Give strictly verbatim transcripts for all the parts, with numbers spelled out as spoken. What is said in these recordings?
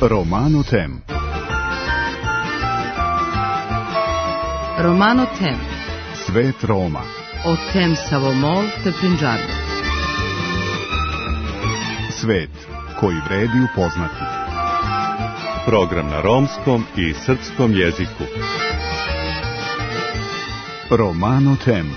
Romano Tem. Romano Tem. Svet Roma. O tem Savomol te Punjabi. Svet koji vredi upoznati. Program na romskom i srpskom jeziku. Romano Tem.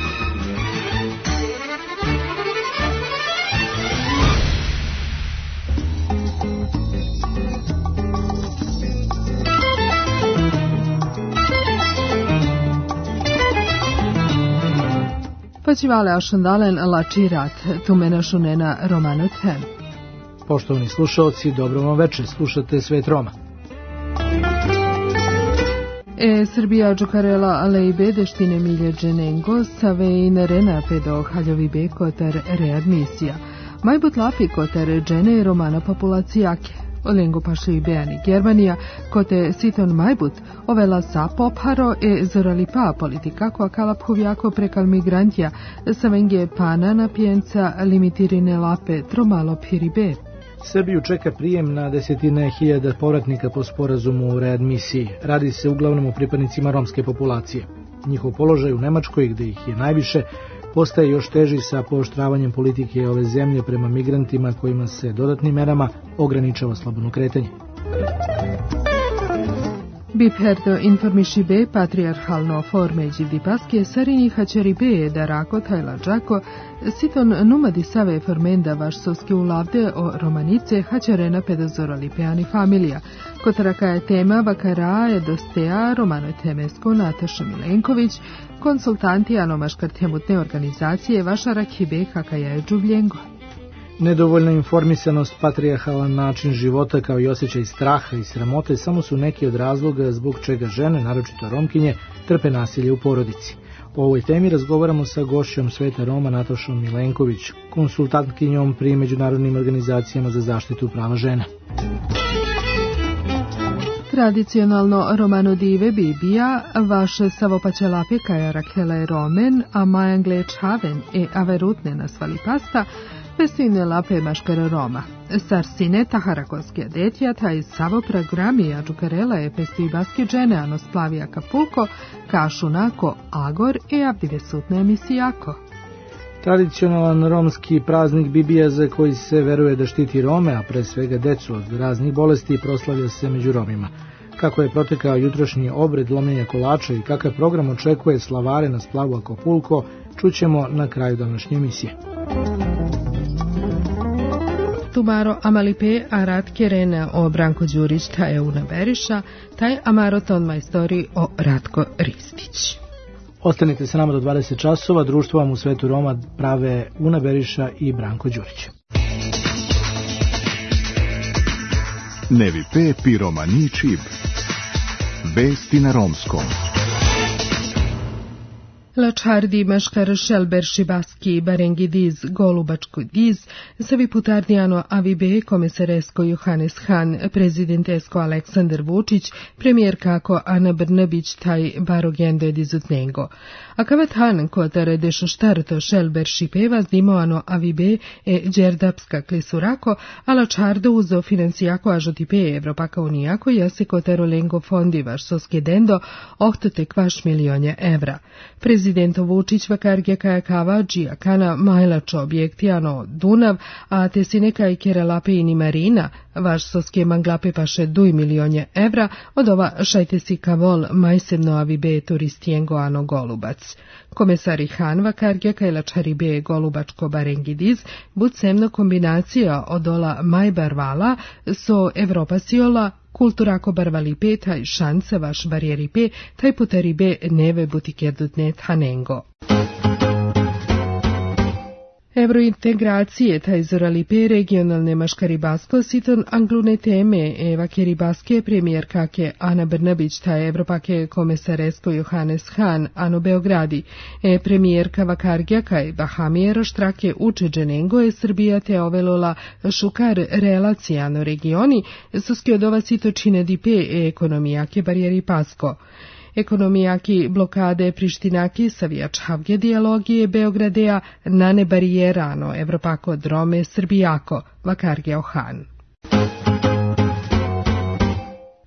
Počivale ašandalen lačirat, tu mena šunena Romano Tem. Poštovani slušalci, dobro vam večer, slušate Svet Roma. E Srbija Džukarela Alejbe deštine milje dženengo, savejn rena pedo haljovi be kotar readmisija. Majbut lapi kotar džene romana populacijake. Olengo paši beani Germanija, kote siton majbut, ovela sa popharo e zoralipa politika koja kalaphovjako prekal migrantija, savenge pana na pijenca limitirine lape tromalo piribe. Srbiju čeka prijem na desetine hiljada povratnika po sporazumu o readmisiji. Radi se uglavnom o pripadnicima romske populacije. Njihov položaj u Nemačkoj, gde ih je najviše, postaje još teži sa pooštravanjem politike ove zemlje prema migrantima kojima se dodatnim merama ograničava slobodno kretanje. Biperdo informiši be patriarhalno formeđi dipaske sarini hačeri be da rako tajla džako, siton numadi save formenda vašsovski ulavde o romanice hačerena pedazorali peani familija. Kotaraka je tema vakara je dostea Romano Temesko Nataša Milenković, konsultanti anomaškar temutne organizacije vašarak hibe kakaja je džuvljengo. Nedovoljna informisanost, patrijarhalan način života kao i osjećaj straha i sramote samo su neki od razloga zbog čega žene, naročito Romkinje, trpe nasilje u porodici. O ovoj temi razgovaramo sa gošćom Sveta Roma Natašom Milenković, konsultantkinjom pri međunarodnim organizacijama za zaštitu prava žena. Tradicionalno Romano dive Bibija, vaše savopačelape kaja Rakele Romen, a majangle Čaven e averutne nasvali pasta, pesine lape maškara Roma. Sarsine taharakovske detja, taj savo programija Džukarela je pesti baski džene, ano splavija kapulko, kašunako Agor e avdivesutne emisijako. Tradicionalan romski praznik Bibija za koji se veruje da štiti Rome, a pre svega decu od raznih bolesti, proslavlja se među Romima. Kako je protekao jutrošnji obred lomljenja kolača i kakav program očekuje slavare na splavu Akapulko, čućemo na kraju današnje emisije. Tumaro Amalipe Arat Kerena o Branko Đurić taj Una Beriša, taj Amaro ton majstori o Ratko Ristić. Ostanite sa nama do dvadeset časova, društvo vam u Svetu Roma prave Una Beriša i Branko Đurić. Nevi pe pi romani čib. Vesti na romskom. Lačardi maškar šelber šibaski barengi diz golubačko diz, savi putarnijano avibe komisaresko Johannes Han, prezidentesko Aleksandar Vučić, premijer kako Ana Brnabić taj barogende dizutnengo. A kavat Han kotare dešo štarto šelber šipeva zdimoano avibe e džerdapska klisurako, a lačardo uzo financijako ažotipe Evropaka unijako jase kotaro lengo fondi vaš soskedendo ohtote kvaš milionja evra. Prezidento Vučić vakarge kaja kava džija kana majlačo objektijano Dunav, a te si nekaj keralape ini marina, vaš soske manglape paše duj milionje evra, od ova šajte si kavol majsedno avibe turistijengo ano Golubac. Komesari Han vakarge kaj lačaribe Golubačko barengidiz, bud semno kombinacija od ola majbarvala so Evropa siola, kulturako barvalipe taj šanse vaš barijeripe, taj putaribe neve butikerdutne tanengo. Evrointegracije taj zoralipe regionalne maškaribasko siton anglune teme eva keribaske premijer kake Ana Brnabić taj Evropake komesaresko Johannes Han ano Beogradi e premijerka vakargja kaj Bahamijero štrake uče dženengo je Srbija te ovelola šukar relacijano regioni suski od ova sito čine dipe e ekonomijake barijeri pasko. Ekonomijaki blokade Prištinaki savijač havge dijalogije Beogradea nane barijerano Evropako drome Srbijako, vakarge ohan.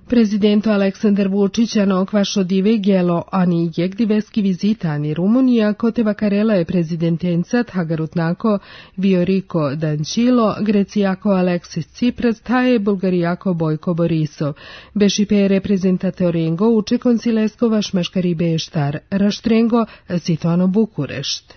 Prezidento Aleksandar Vučić ano kvašo dive gelo ani jegdiveski vizita ani Rumunija, kote vakarela je prezidentenca Hagarutnako Vioriko Dančilo, Grecijako Aleksis Cipras, taje Bulgarijako Bojko Borisov. Bešipe reprezentatorengo uče koncilesko vašmaškari beštar, raštrengo Citoano Bukurešt.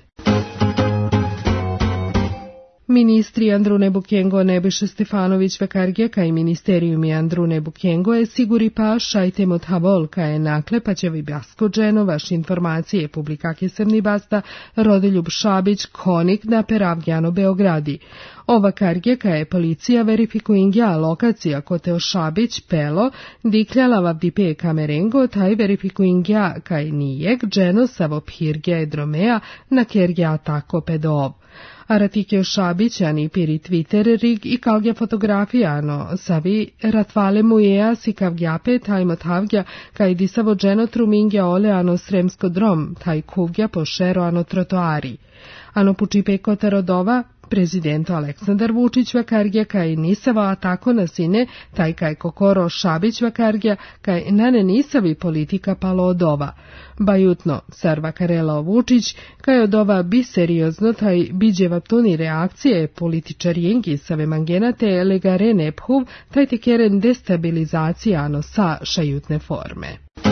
Ministri Andrune Bukengo Nebojša Stefanović Vakargija i ministerijumi Andrune Bukengo je siguri pa šajte mot havol ka je naklepaćevi basko dženo vaš informacije publikake srni basta Rodeljub Šabić konik na Peravgjano Beogradi. Ova kargija je policija verifikuingja lokacija koteo Šabić pelo dikljala vavdipe kamerengo taj verifikuingja kaj nijek dženo savo phirgja edromea na kergja tako pedov. Aratikeo Šabić ani piri Twitter rig i kalgja fotografijano savi ratvale mujeja si kavgjape tajmot havgja kaj disavo dženo trumingja ole ano sremsko drom taj kuvgja po šero ano trotoari. Ano pučipe kotarodova prezidento Aleksandar Vučić vakargja kaj nisava atako na sine taj kaj kokoro Šabić vakargja kaj nane nisavi politika palo od ova. Bajutno sar vakarela Vučić kaj od ova bi seriozno taj biđeva tuni reakcije političarijengi save mangenate legarene phuv taj tekeren destabilizacija ano sa šajutne forme.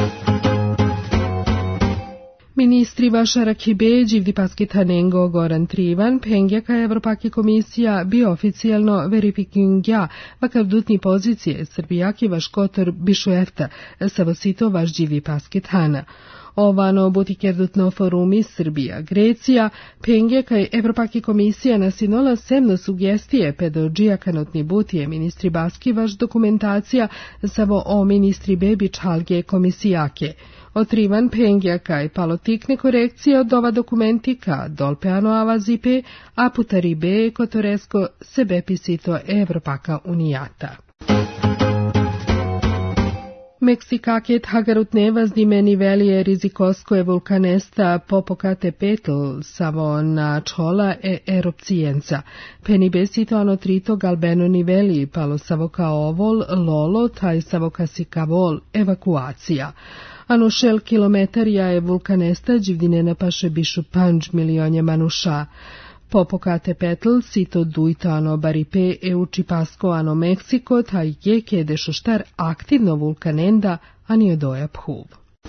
Ministri Vašara Kibe, Đivdipaski Tanengo, Goran Trivan, Pengjaka Evropaki komisija bi oficijalno verifikingja vakav dutni pozicije Srbijaki vaš kotor bišuefta savosito vaš Đivdipaski Tana. Ovano butikerdutno forumi Srbija, Grecija, Pengjaka i Evropaki komisija nasinola semno sugestije pedodžija kanotni butije ministri Baski vaš dokumentacija savo o ministri Bebi Čalge komisijake. Otrivan Pengjaka i palotikne korekcije od ova dokumentika dolpeano avazipe, a putaribe kotoresko sebepisito Evropaka unijata. Meksikaket Hagarutne vazdime nivelije rizikosko vulkanesta Popocate Petl savo na čola e erupcijenca. Penibesito ano trito galbeno niveli palo savo kao ovol lolo taj savo kasikavol evakuacija. Ano šel kilometarja je vulkanesta đivdinena paše bišu panđ milionje manuša. Popocate Petl sito dujta ano baripe e uči pasko ano Meksiko taj je kedešo štar aktivno vulkanenda ani odoja phuv.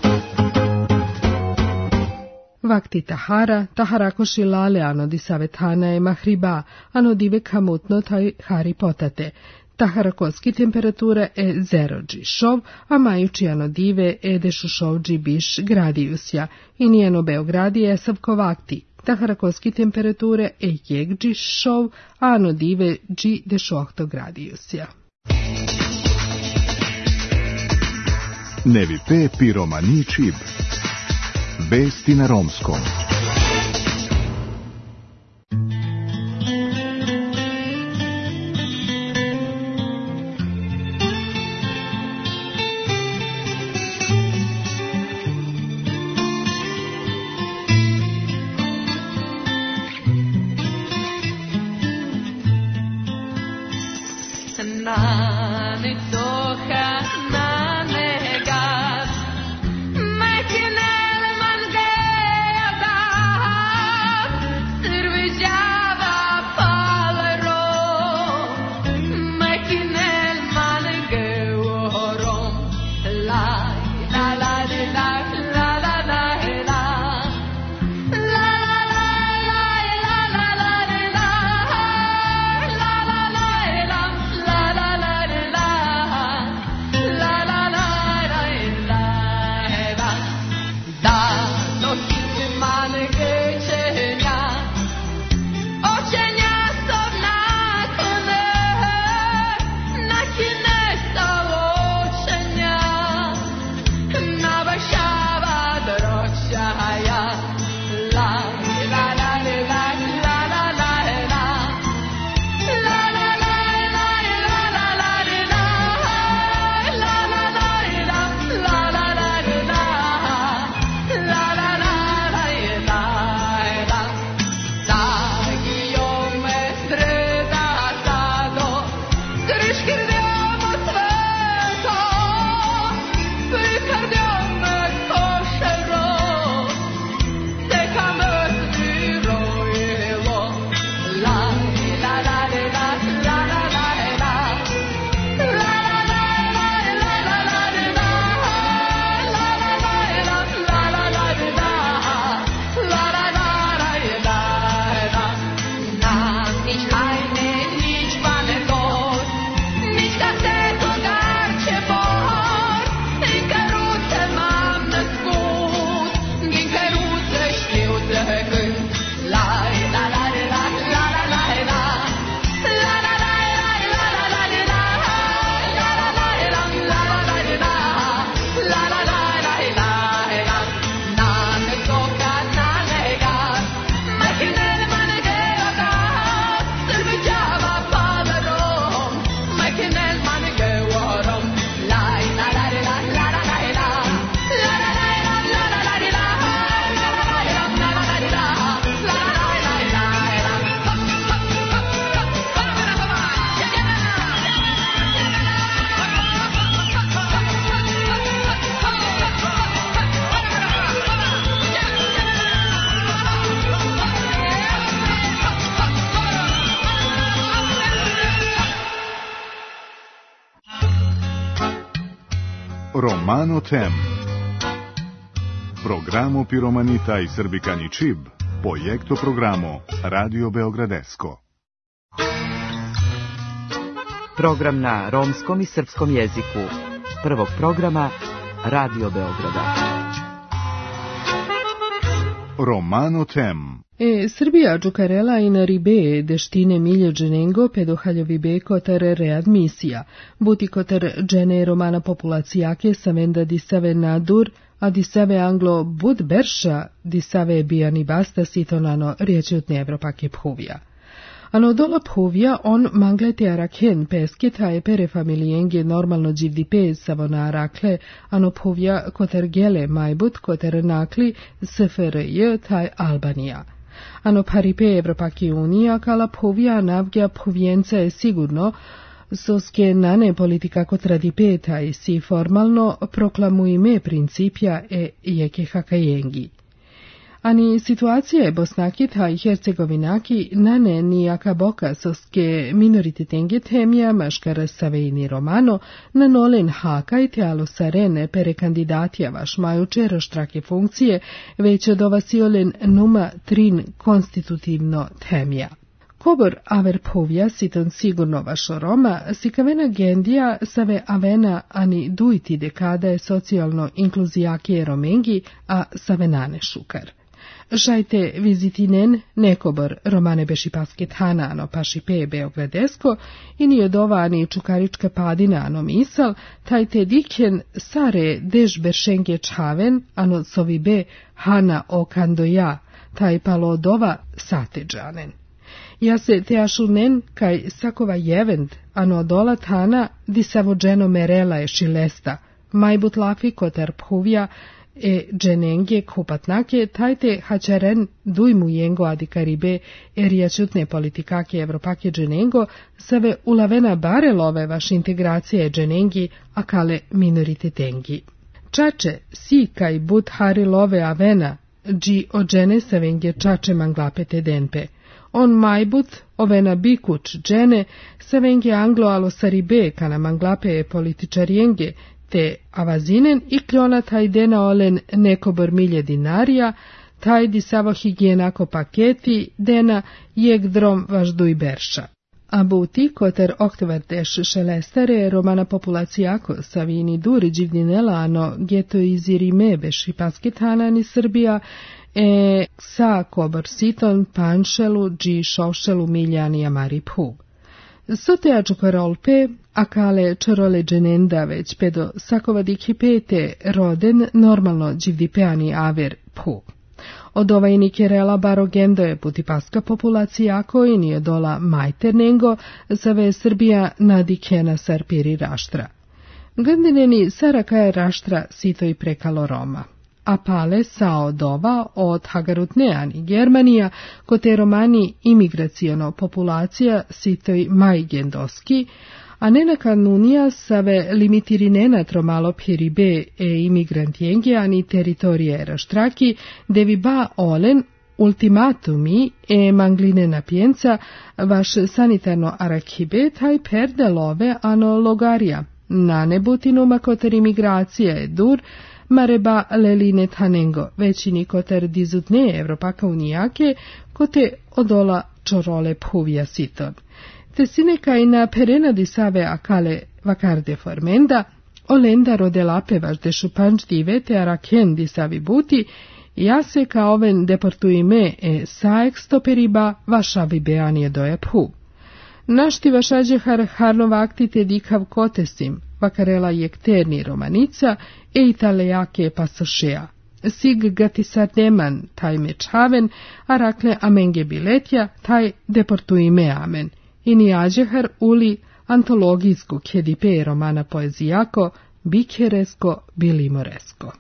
Vakti Tahara, Taharako šilale ano disavetana je mahriba, ano dive kamutno taj hari potate. Taharakoski temperatura e zero dži šov, a majući ano dive e dešo šov dži biš gradijusja, i nijeno Beogradi je savkovakti. Taharakoski temperature e jek dži šov, a ano dive dži dešohto gradijusja. Nevi pe piromani čib. Vesti na romskom. Nane gas, me kinele mangea da Romano Tem. Programo Piromanita i Srbikani Čib, Projekto programo Radio Beogradesko. Program na romskom i srpskom jeziku. Prvog programa Radio Beograda. Romano Tem. E Srbija Đukarela i na ribe deštine milje dženengo pedohaljovi beko tar readmisija. Buti kotar džene romana populacijake savenda disave nadur, a disave anglo bud berša disave bijani basta sitonano riječutne Evropake phuvija. Ano dola phuvija on manglete araken pesketa e pere familienge normalno dživdi pez savona arakle, ano phuvija kotar gele majbut kotar nakli S F R J taj Albanija. Ano paripe Evropake unija kala phuvija navgja phuvjenca je sigurno, soske nane politika kontradipeta i si formalno proklamujme principja e jeke hakajengi. Ani situacija je Bosnakita i Hercegovinaki nane nijaka boka soske minorititenge temja maškara savejni romano na nolen hakaj te alo sarene pere kandidatija vaš majuče roštrake funkcije već od ovasiolen numa trin konstitutivno temja. Kobor aver povija siton sigurno vašo Roma, sikavena gendija save avena ani dujti dekada je socijalno inkluzijake romengi, a savenane šukar. Žajte vizitinen nekobor romane bešipaske tanano pašipe Beogradesko i nije dova ani čukarička padina ano misal, taj te diken sare dež beršenge čaven ano sovibe hana o kandoja, taj palo dova sateđanen. Ja se teašunen kaj sakova jevend, ano dola tana di savođeno merela je šilesta, majbut lafi kotar phuvja e dženenge kupatnake, tajte hačaren dujmu jengo adikaribe e rijačutne politikake Evropake dženengo, save ulavena barelove vaš integracije dženengi, a kale minoritetengi. Čače, si kaj but harilove avena, dži ođene savenge čače manglapete denpe. On majbut, ovena bikuć džene, savenge anglo alo saribe kana manglape političarijenge, te avazinen i kljona taj dena olen nekobor milje dinarija, taj di savo higijenako paketi dena jeg drom vaš duj berša. A buti koter oktovardeš šelestare romana populacijako savini duri dživdinela ano geto izirime bešipaske tanani Srbija, e sa kobor siton panšelu dži šošelu miljani amari phu. Sotea čukarolpe, a kale čarole dženenda već pedo sakova dikipete roden normalno dživdipeani aver phu. Od ovaj nikerela barogendo je putipaska populacija koji nije dola majternengo, zave Srbija nadikena sarpiri raštra. Gandineni sarakaja raštra sito i prekalo Roma. A pale sao dova od Hagarutneani Germanija, kote romani imigracijono populacija sitoj majgendoski, a nena kanunija save limitirinena tromalo piribe e imigrantjenge ani teritorije raštraki, devi ba olen ultimatumi e mangline napijenca vaš sanitarno arakibe taj perdelove ano logarija. Na nebutinuma koter imigracija je dur, mareba leline tanengo, većini koter dizutne Evropaka unijake, kote odola čorole phuvija siton. Te sineka i na perena di save akale vakarde formenda, olenda rodelape vaš de šupanč dive te araken di savi buti, ja se ka oven deportuime e saek stoperiba vašavi beanije doje phu. Našti vašađe har harnovaktite dikav kotesim, vakarela jekterni romanica e italejake pasošea. Sig gatisar neman taj mečhaven, a rakle amenge biletja taj deportuime amen. I nijađehar uli antologijsku kjedipe romana poezijako, bikeresko bilimoresko.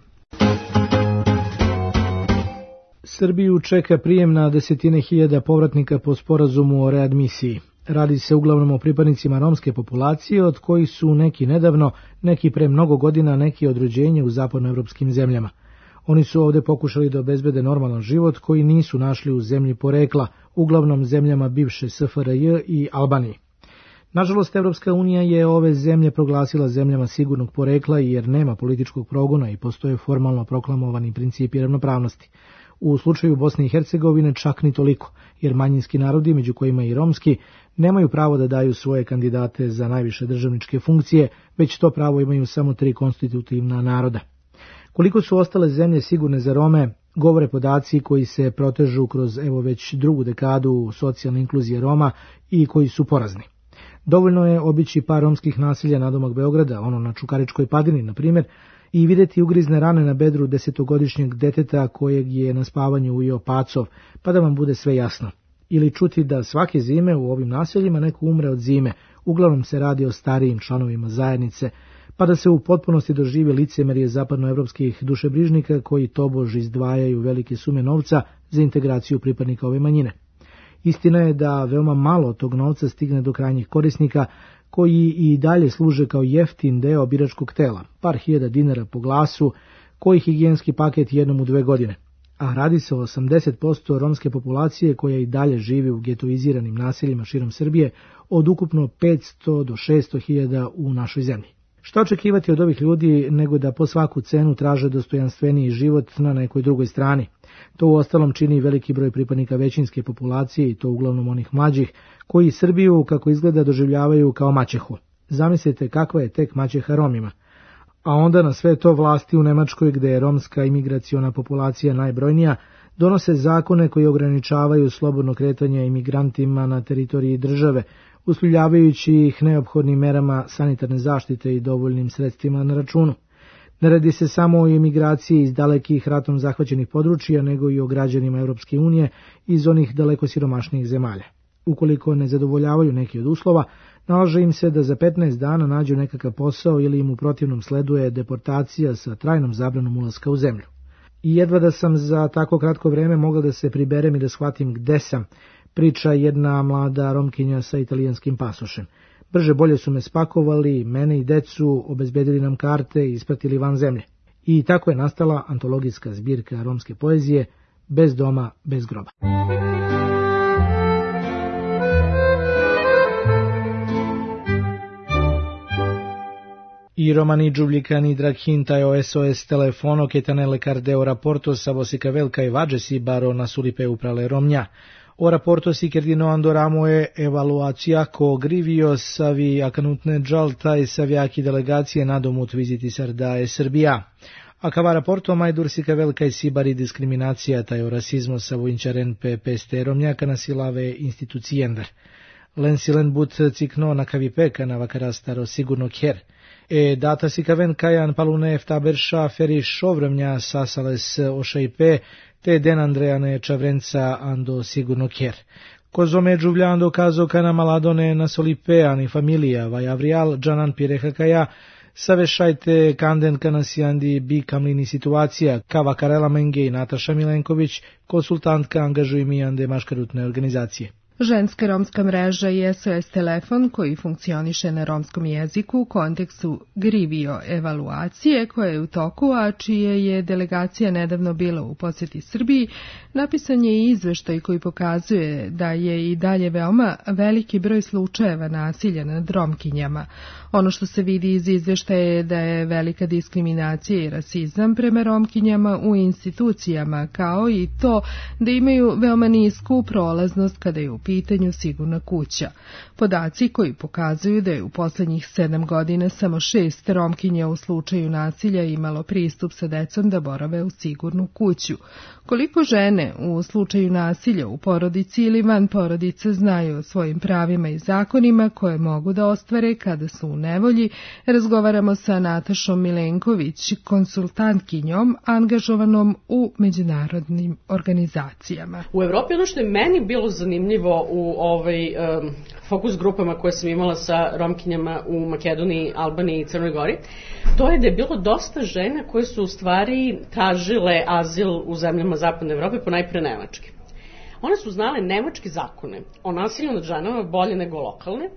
Srbiju čeka prijem na desetine hiljada povratnika po sporazumu o readmisiji. Radi se uglavnom o pripadnicima romske populacije, od kojih su neki nedavno, neki pre mnogo godina, neki od rođenja u zapadnoevropskim zemljama. Oni su ovdje pokušali da obezbede normalan život koji nisu našli u zemlji porekla, uglavnom zemljama bivše S F R J i Albaniji. Nažalost, Evropska unija je ove zemlje proglasila zemljama sigurnog porekla jer nema političkog progona i postoje formalno proklamovani principi ravnopravnosti. U slučaju Bosne i Hercegovine čak ni toliko, jer manjinski narodi, među kojima i romski, nemaju pravo da daju svoje kandidate za najviše državničke funkcije, već to pravo imaju samo tri konstitutivna naroda. Koliko su ostale zemlje sigurne za Rome, govore podaci koji se protežu kroz evo već drugu dekadu socijalne inkluzije Roma i koji su porazni. Dovoljno je obići par romskih naselja nadomak Beograda, ono na Čukaričkoj padini, na primjer, i vidjeti ugrizne rane na bedru desetogodišnjeg deteta kojeg je na spavanju ujeo pacov, pa da vam bude sve jasno. Ili čuti da svake zime u ovim naseljima neko umre od zime, uglavnom se radi o starijim članovima zajednice, pa da se u potpunosti doživi licemerje zapadnoevropskih dušebrižnika koji tobož izdvajaju velike sume novca za integraciju pripadnika ove manjine. Istina je da veoma malo tog novca stigne do krajnjih korisnika, koji i dalje služe kao jeftin deo biračkog tela, par hiljada dinara po glasu, koji higijenski paket jednom u dve godine. A radi se o osamdeset posto romske populacije koja i dalje živi u getoiziranim naseljima širom Srbije, od ukupno petsto do šesto hiljada u našoj zemlji. Šta očekivati od ovih ljudi nego da po svaku cenu traže dostojanstveniji život na nekoj drugoj strani? To uostalom čini veliki broj pripadnika većinske populacije i to uglavnom onih mlađih, koji Srbiju, kako izgleda, doživljavaju kao maćehu. Zamislite kakva je tek maćeha Romima. A onda na sve to vlasti u Nemačkoj, gde je romska imigraciona populacija najbrojnija, donose zakone koji ograničavaju slobodno kretanje imigrantima na teritoriji države, uslovljavajući ih neophodnim merama sanitarne zaštite i dovoljnim sredstvima na računu. Ne radi se samo o imigraciji iz dalekih ratom zahvaćenih područja, nego i o građanima Europske unije iz onih daleko siromašnijih zemalja. Ukoliko ne zadovoljavaju neki od uslova, nalaže im se da za petnaest dana nađu nekakav posao ili im u protivnom sleduje deportacija sa trajnom zabranom ulaska u zemlju. I jedva da sam za tako kratko vreme mogla da se priberem i da shvatim gde sam, priča jedna mlada Romkinja sa italijanskim pasošem. Brže bolje su me spakovali, mene i decu, obezbedili nam karte i ispratili van zemlje. I tako je nastala antologijska zbirka romske poezije Bez doma, bez groba. I romani giublicani draghintai o S O S telefono che tenele cardeo rapporto savosicavelca e vagesi baro na sulipe uprale romnja. O rapporto si continuando ramo e evaluacija ko grivio savi akanutne džaltaj savjaki delegacije nadomut viziti sardae Srbija. A cava rapporto mai dursica velca e sibari diskriminacija taj o rasizmo savoinčaren pe peste romnjaka nasilave institucijender. Len silen but cikno na kavipeka na vakarastaro sigurno kjer. E data si kaven kajan palune eftaberša feri šovremnja sasales ošajpe te den Andreane Čavrenca ando sigurno kjer. Kozome giubliando caso cana maladone na solipe ani familia vai avrial džanan pireha kaja savešajte kanden kana sijandi bi kamlini situacija kava Karela Menge i Nataša Milenković, konsultantka angažuju mijande maškarutne organizacije. Ženska romska mreža i S O S telefon koji funkcioniše na romskom jeziku u kontekstu Grivio evaluacije koja je u toku, a čije je delegacija nedavno bila u posjeti Srbiji, napisan je i izveštaj koji pokazuje da je i dalje veoma veliki broj slučajeva nasilja nad Romkinjama. Ono što se vidi iz izveštaja je da je velika diskriminacija i rasizam prema Romkinjama u institucijama, kao i to da imaju veoma nisku prolaznost kada je u pitanju sigurna kuća. Podaci koji pokazuju da je u poslednjih sedam godina samo šest Romkinja u slučaju nasilja imalo pristup sa decom da borave u sigurnu kuću. Koliko žene u slučaju nasilja u porodici ili van porodice znaju o svojim pravima i zakonima koje mogu da ostvare kada su u nevolji, razgovaramo sa Natašom Milenković, konsultantkinjom angažovanom u međunarodnim organizacijama. U Evropi ono što je meni bilo zanimljivo u ovaj um, fokus grupama koje sam imala sa Romkinjama u Makedoniji, Albaniji i Crnoj Gori, to je da je bilo dosta žena koje su u stvari tražile azil u zemljama Zapadne Evrope, ponajpre nemački. One su znale nemačke zakone o nasilju nad ženama bolje nego lokalne,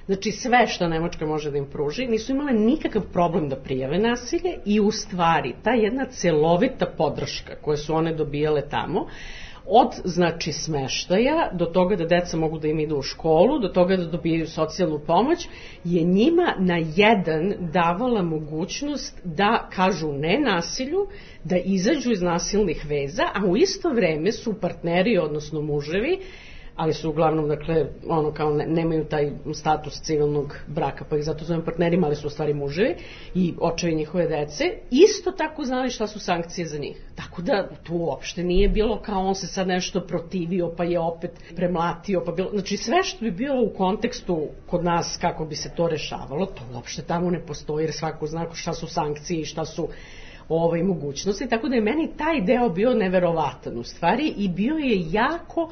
znači sve što Nemačka može da im pruži, nisu imale nikakav problem da prijave nasilje i u stvari ta jedna celovita podrška koju su one dobijale tamo, od znači smeštaja do toga da deca mogu da im idu u školu, do toga da dobijaju socijalnu pomoć, je njima na jedan davala mogućnost da kažu ne nasilju, da izađu iz nasilnih veza, a u isto vreme su partneri, odnosno muževi, ali su uglavnom, dakle, ono kao ne, nemaju taj status civilnog braka, pa ih zato zovem partnerima, ali su u stvari muževi i očevi njihove dece, isto tako znali šta su sankcije za njih. Tako da tu uopšte nije bilo kao on se sad nešto protivio, pa je opet premlatio, pa bilo, znači sve što bi bilo u kontekstu kod nas kako bi se to rešavalo, to uopšte tamo ne postoji, jer svako zna šta su sankcije i šta su ove mogućnosti, tako da je meni taj deo bio neverovatan u stvari i bio je jako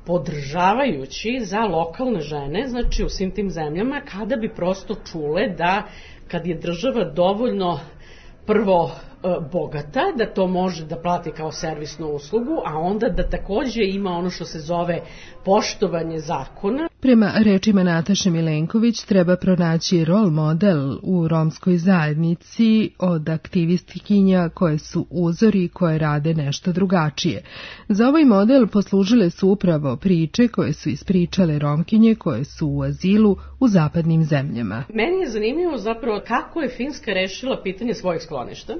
podržavajući za lokalne žene, znači u svim tim zemljama, kada bi prosto čule da kad je država dovoljno prvo bogata, da to može da plati kao servisnu uslugu, a onda da takođe ima ono što se zove poštovanje zakona. Prema rečima Nataše Milenković treba pronaći rol model u romskoj zajednici od aktivistkinja koje su uzori i koje rade nešto drugačije. Za ovaj model poslužile su upravo priče koje su ispričale Romkinje koje su u azilu u zapadnim zemljama. Meni je zanimljivo zapravo kako je Finska rešila pitanje svojih skloništa.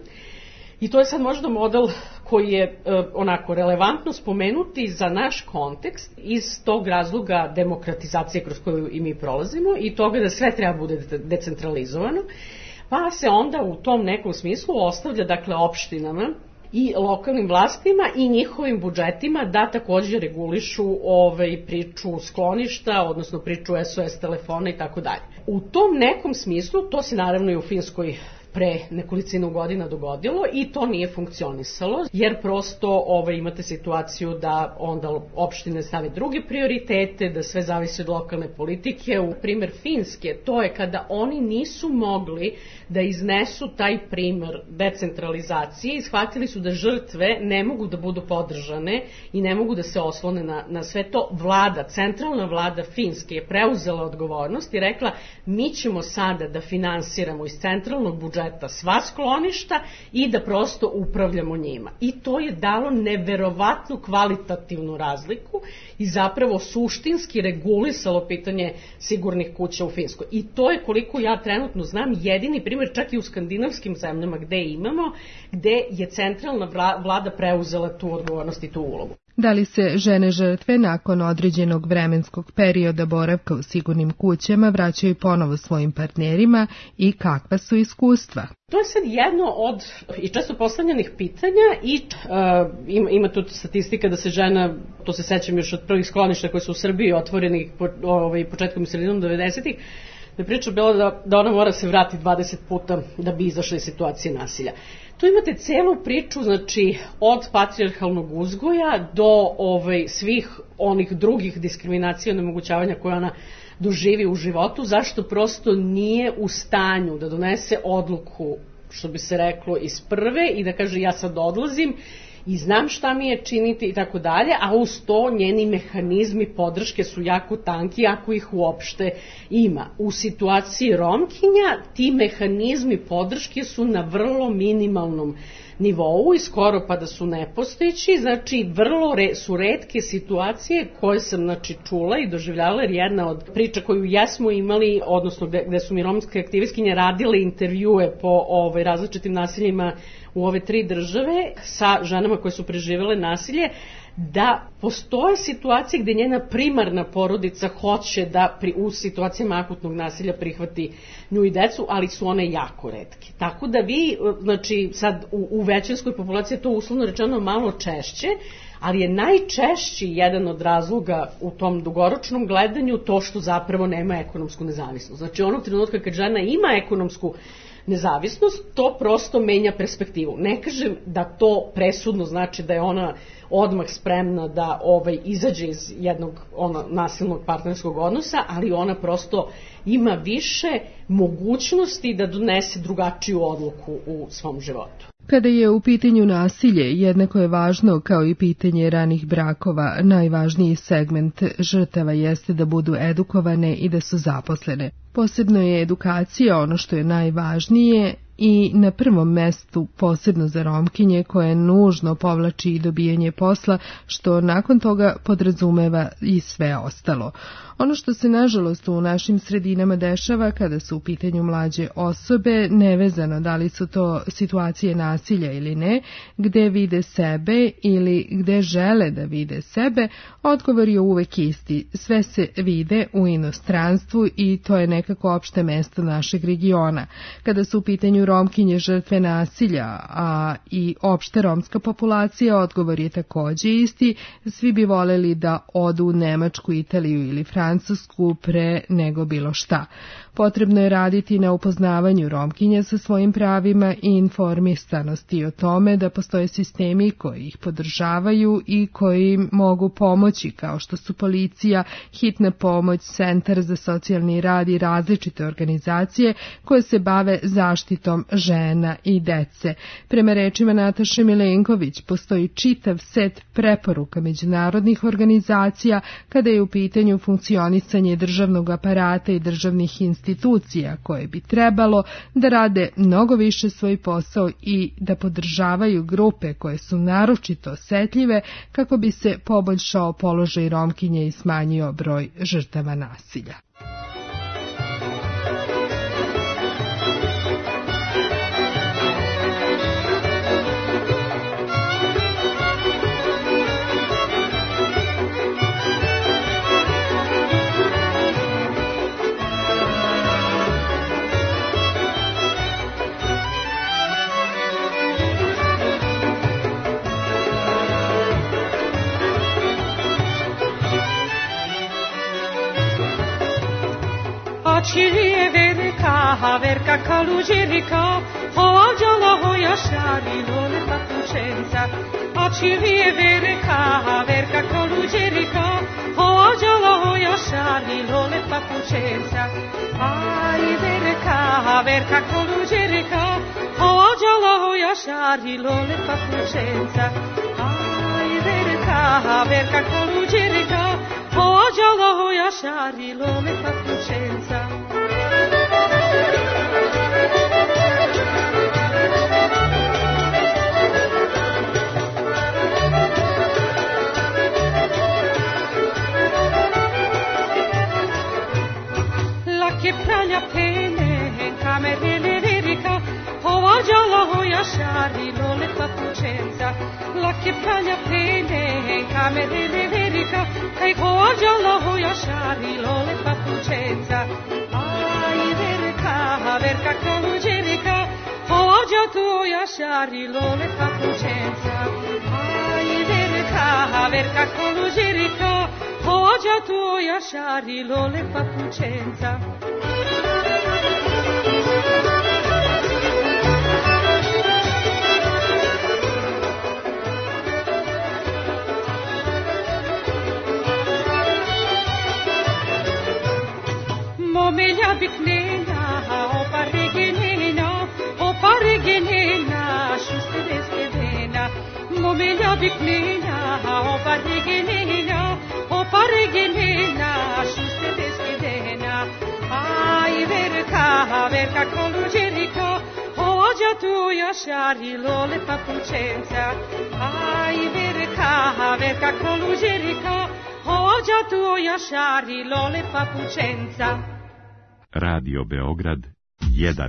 I to je sad možda model koji je e, onako relevantno spomenuti za naš kontekst iz tog razloga demokratizacije kroz koju i mi prolazimo i toga da sve treba bude decentralizovano, pa se onda u tom nekom smislu ostavlja dakle opštinama i lokalnim vlastima i njihovim budžetima da takođe regulišu ovaj priču skloništa, odnosno priču S O S telefona i tako dalje. U tom nekom smislu, to se naravno i u Finskoj pre nekolicinu godina dogodilo i to nije funkcionisalo, jer prosto ovaj, imate situaciju da onda opštine stave druge prioritete, da sve zavisi od lokalne politike. U primer Finske, to je kada oni nisu mogli da iznesu taj primer decentralizacije i shvatili su da žrtve ne mogu da budu podržane i ne mogu da se oslone na, na sve to. Vlada, centralna vlada Finske je preuzela odgovornost i rekla mi ćemo sada da finansiramo iz centralnog budžeta sva skloništa i da prosto upravljamo njima. I to je dalo neverovatnu kvalitativnu razliku i zapravo suštinski regulisalo pitanje sigurnih kuća u Finskoj. I to je, koliko ja trenutno znam, jedini primjer čak i u skandinavskim zemljama gde imamo, gde je centralna vlada preuzela tu odgovornost i tu ulogu. Da li se žene žrtve nakon određenog vremenskog perioda boravka u sigurnim kućama vraćaju ponovo svojim partnerima i kakva su iskustva? To je sad jedno od i često postavljenih pitanja i uh, ima, ima tu statistika da se žena, to se sećam još od prvih skloništa koje su u Srbiji otvoreni po, ovaj, početkom i sredinom devedesetih, da je priča bila da, da ona mora se vratiti dvadeset puta da bi izašla iz situacije nasilja. Tu imate celu priču, znači od patrijarhalnog uzgoja do ovaj, svih onih drugih diskriminacija i onemogućavanja koje ona doživi u životu, zašto prosto nije u stanju da donese odluku, što bi se reklo, iz prve i da kaže ja sad odlazim i znam šta mi je činiti i tako dalje, a uz to njeni mehanizmi podrške su jako tanki, ako ih uopšte ima. U situaciji Romkinja ti mehanizmi podrške su na vrlo minimalnom nivou i skoro pa da su nepostojeći, znači vrlo re, su retke situacije koje sam znači, čula i doživljavala, jer jedna od priča koju jesmo imali, odnosno gde, gde su mi romske aktivistkinje radile intervjue po ovaj, različitim nasiljima u ove tri države sa ženama koje su preživele nasilje, da postoje situacije gde njena primarna porodica hoće da pri, u situacijama akutnog nasilja prihvati nju i decu, ali su one jako retke. Tako da vi, znači sad u, u većinskoj populaciji to uslovno rečeno malo češće, ali je najčešći jedan od razloga u tom dugoročnom gledanju to što zapravo nema ekonomsku nezavisnost. Znači onog trenutka kad žena ima ekonomsku nezavisnost, to prosto menja perspektivu. Ne kažem da to presudno znači da je ona odmah spremna da ovaj izađe iz jednog ona, nasilnog partnerskog odnosa, ali ona prosto ima više mogućnosti da donese drugačiju odluku u svom životu. Kada je u pitanju nasilje, jednako je važno kao i pitanje ranih brakova, najvažniji segment žrtava jeste da budu edukovane i da su zaposlene. Posebno je edukacija ono što je najvažnije i na prvom mestu posebno za Romkinje koje nužno povlači i dobijanje posla, što nakon toga podrazumeva i sve ostalo. Ono što se nažalost u našim sredinama dešava kada su u pitanju mlađe osobe, nevezano da li su to situacije nasilja ili ne, gde vide sebe ili gde žele da vide sebe, odgovor je uvek isti. Sve se vide u inostranstvu i to je nekako opšte mesto našeg regiona. Kada su u pitanju Romkinje žrtve nasilja, a i opšta romska populacija, odgovor je takođe isti. Svi bi voleli da odu u Nemačku, Italiju ili Francusku pre nego bilo šta. Potrebno je raditi na upoznavanju Romkinja sa svojim pravima i informisanosti o tome da postoje sistemi koji ih podržavaju i koji im mogu pomoći, kao što su policija, hitna pomoć, centar za socijalni rad i različite organizacije koje se bave zaštitom žena i dece. Prema rečima Nataše Milenković, postoji čitav set preporuka međunarodnih organizacija kada je u pitanju funkcionisanje državnog aparata i državnih institucija koje bi trebalo da rade mnogo više svoj posao i da podržavaju grupe koje su naročito osetljive kako bi se poboljšao položaj Romkinje i smanjio broj žrtava nasilja. Ciri verka, verka calugerica, ho aggiala ho yashari lole papucenza. A ciri verka, verka calugerica, ho aggiala ho yashari lole papucenza. Ai verka, verka calugerica, ho aggiala ho yashari lole papucenza. Ai verka, verka calugerica, ho aggiala ho yashari lole papucenza. Che praglia pene, camerele verica, ho aggiala ho yashari lole papucenza. La che praglia pene, camerele verica, kai ho aggiala ho yashari lole papucenza. Ai verka, verka calugerica, ho aggiato ho yashari lole papucenza. Ai verka, verka calugerica, ho aggiato ho yashari lole papucenza. Momelja biknena, o paregenena, o paregenena, shuste deskevena. Momelja biknena, o paregenena, o paregenena, shuste deskevena. Ai verka, verka calugerica, ho aggiato yashari lole papucenza. Ai verka, verka calugerica, ho aggiato yashari lole papucenza. Radio Beograd jedan.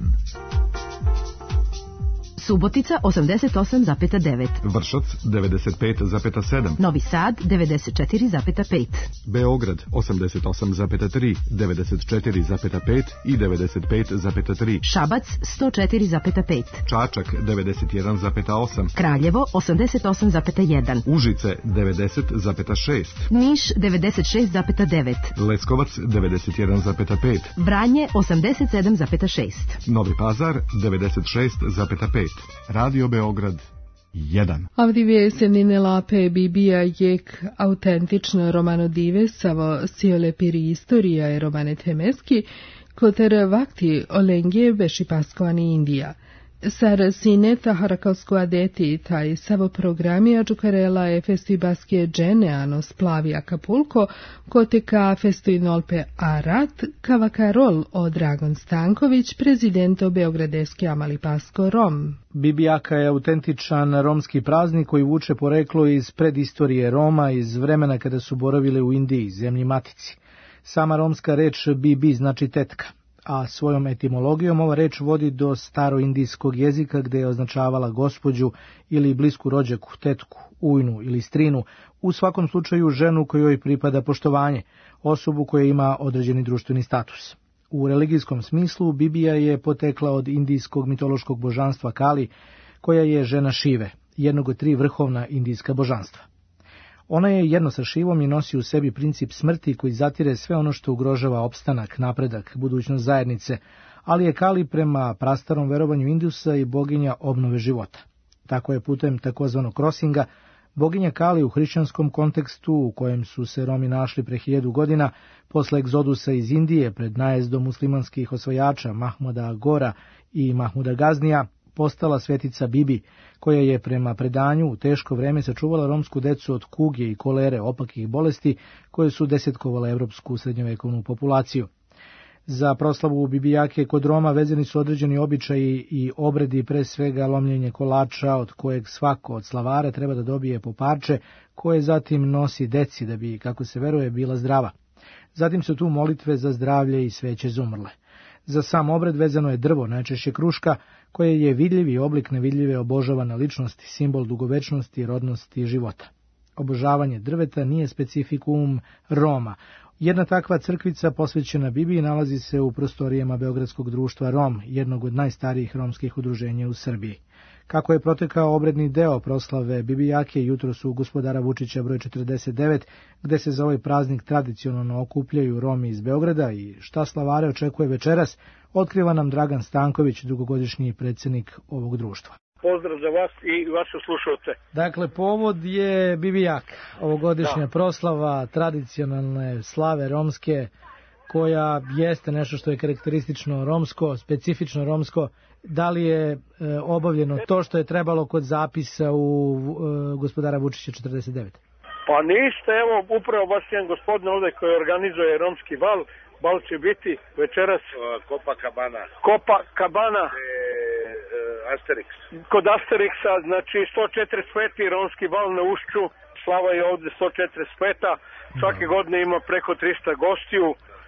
Subotica osamdeset osam zarez devet. Vršac devedeset pet zarez sedam. Novi Sad devedeset četiri zarez pet. Beograd osamdeset osam zarez tri, devedeset četiri zarez pet i devedeset pet zarez tri. Šabac sto četiri zarez pet. Čačak devedeset jedan zarez osam. Kraljevo osamdeset osam zarez jedan. Užice devedeset zarez šest. Niš devedeset šest zarez devet. Leskovac devedeset jedan zarez pet. Vranje osamdeset sedam zarez šest. Novi Pazar devedeset šest zarez pet. Radio Beograd jedan. Avdivije se nine lape bibija jek autentično romano dive savo siole piri istorija e romane temeski, koter vakti olengje beši paskovani Indija. Sarasine taharakalsku adeti taj savo programi a giucarella e festi basche gene ano splavi Acapulco, kote ka festo inolpe arat, kavakarol o Dragan Stanković, prezidento Beogradeske Amalipasko Rom. Bibijaka je autentičan romski praznik koji vuče poreklo iz predistorije Roma, iz vremena kada su boravile u Indiji, zemlji matici. Sama romska reč bibi znači tetka, a svojom etimologijom ova reč vodi do staroindijskog jezika gde je označavala gospođu ili blisku rođaku, tetku, ujnu ili strinu, u svakom slučaju ženu kojoj pripada poštovanje, osobu koja ima određeni društveni status. U religijskom smislu Bibija je potekla od indijskog mitološkog božanstva Kali, koja je žena Šive, jednog od tri vrhovna indijska božanstva. Ona je jedno sa Šivom i nosi u sebi princip smrti koji zatire sve ono što ugrožava opstanak, napredak, budućnost zajednice, ali je Kali prema prastarom verovanju Indusa i boginja obnove života. Tako je putem takozvanog krosinga boginja Kali u hrišćanskom kontekstu, u kojem su se Romi našli pre hiljadu godina, posle egzodusa iz Indije pred najezdom muslimanskih osvajača Mahmuda Gora i Mahmuda Gaznija, postala svetica Bibi, koja je prema predanju u teško vreme sačuvala romsku decu od kuge i kolere, opakih bolesti koje su desetkovale evropsku srednjovekovnu populaciju. Za proslavu Bibijake kod Roma vezani su određeni običaji i obredi, pre svega lomljenje kolača, od kojeg svako od slavara treba da dobije po parče, koje zatim nosi deci da bi, kako se veruje, bila zdrava. Zatim su tu molitve za zdravlje i sveće za umrle. Za sam obred vezano je drvo, najčešće kruška, koje je vidljivi oblik nevidljive obožavane ličnosti, simbol dugovečnosti, rodnosti i života. Obožavanje drveta nije specifikum Roma. Jedna takva crkvica posvećena Bibiji nalazi se u prostorijama Beogradskog društva Rom, jednog od najstarijih romskih udruženja u Srbiji. Kako je protekao obredni deo proslave Bibijake jutros u Gospodara Vučića broj četrdeset devet, gde se za ovaj praznik tradicionalno okupljaju Romi iz Beograda, i šta slavare očekuje večeras, otkriva nam Dragan Stanković, dugogodišnji predsjednik ovog društva. Pozdrav za vas i vaše slušalce. Dakle, povod je Bibijaka, ovogodišnja da. proslava tradicionalne slave romske, koja jeste nešto što je karakteristično romsko, specifično romsko. Da li je e, obavljeno to što je trebalo kod zapisa u e, Gospodara Vučića četrdeset devet? Pa ništa, evo, upravo baš jedan gospodin ovde koji organizuje romski bal. Bal će biti večeras Copacabana. Copacabana. E, e, Asterix. Kod Asterixa, znači sto četrdeset peti romski bal na Ušću. Slava je ovde sto četrdeset peta. Svake godine ima preko trista gostiju.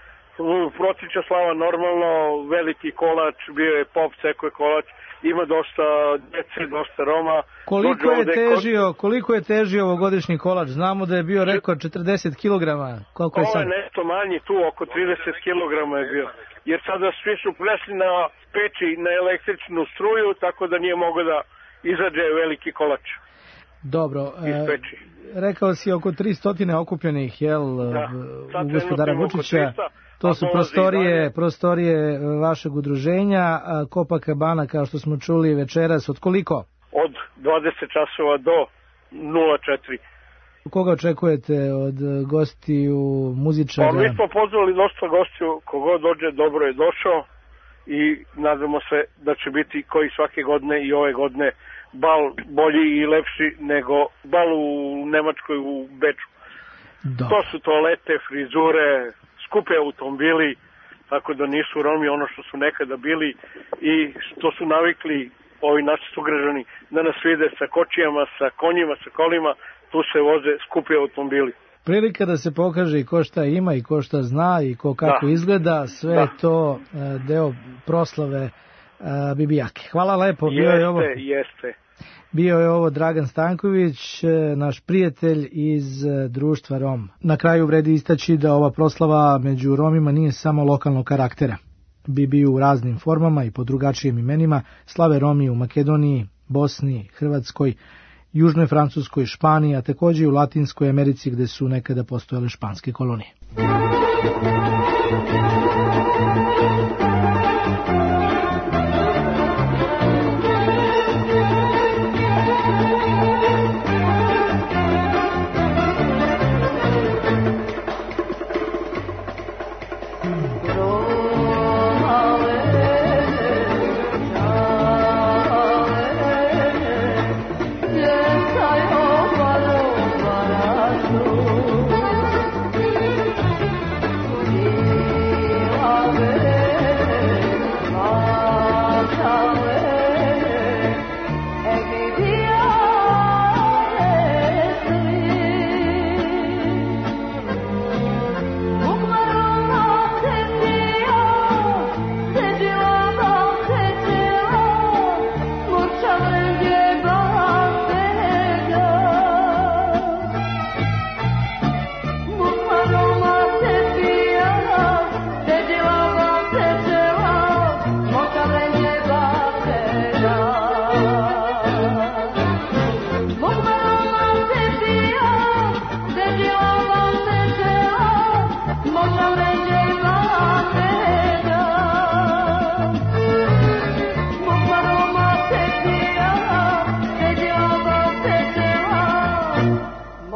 Protiče slava normalno, veliki kolač, bio je pop, ceko je kolač, ima dosta djece, dosta Roma. Koliko je težio, koliko je težio ovogodišnji kolač? Znamo da je bio rekord četrdeset kilograma. Koliko je sad? Ovo je nešto manji, tu oko trideset kilograma je bio. Jer sada svi su prešli na peći, na električnu struju, tako da nije mogao da izađe veliki kolač. Dobro, e, rekao si oko tristo okupljenih, jel, da, u Gospodara Vučića. To su prostorije, prostorije vašeg udruženja, Copacabana, kao što smo čuli večeras, od koliko? Od dvadeset časova do nula četiri. Koga očekujete od gostiju, muzičara? Pa mi smo pozvali dosta gostiju, kogod dođe dobro je došao i nadamo se da će biti koji svake godine i ove godine bal bolji i lepši nego bal u Nemačkoj, u Beču. Dobro. To su toalete, frizure, skupe automobili, tako da nisu Romi ono što su nekada bili i što su navikli ovi naši sugrađani da nas vide sa kočijama, sa konjima, sa kolima, tu se voze skupi automobili. Prilika da se pokaže i ko šta ima i ko šta zna i ko kako da. izgleda, sve da. je to deo proslave Bibijake. Hvala lepo. Bio jeste, je ovo... jeste. Bio je ovo Dragan Stanković, naš prijatelj iz društva Rom. Na kraju vredi istaći da ova proslava među Romima nije samo lokalnog karaktera. Bibiju u raznim formama i pod drugačijim imenima slave Romi u Makedoniji, Bosni, Hrvatskoj, Južnoj Francuskoj, Španiji, a takođe i u Latinskoj Americi gde su nekada postojale španske kolonije.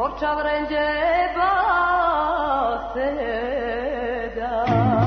Moča vrenđe baseda.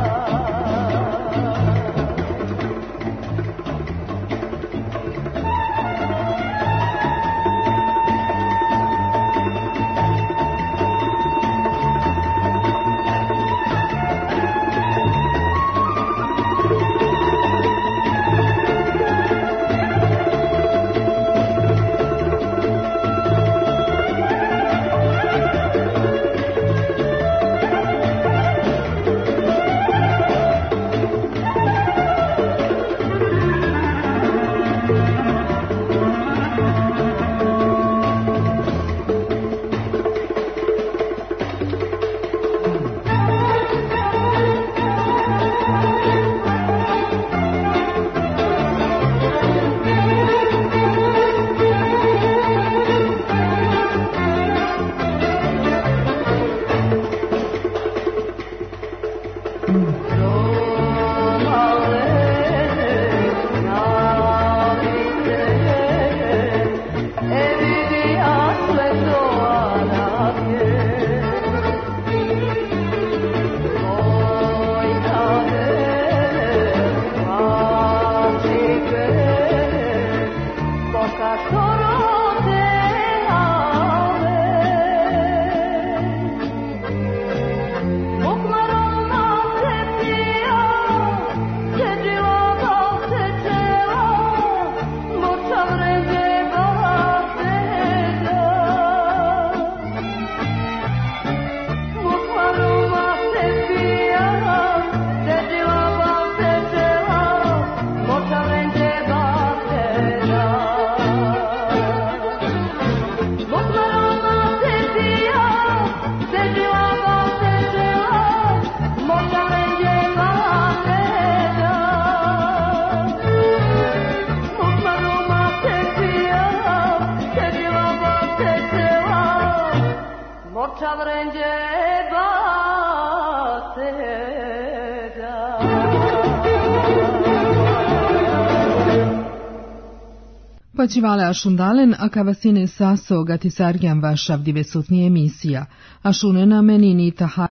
Počivale ašundalen, a kavasine saso gatisargjan vašav divesutni emisija, ašunena menini taha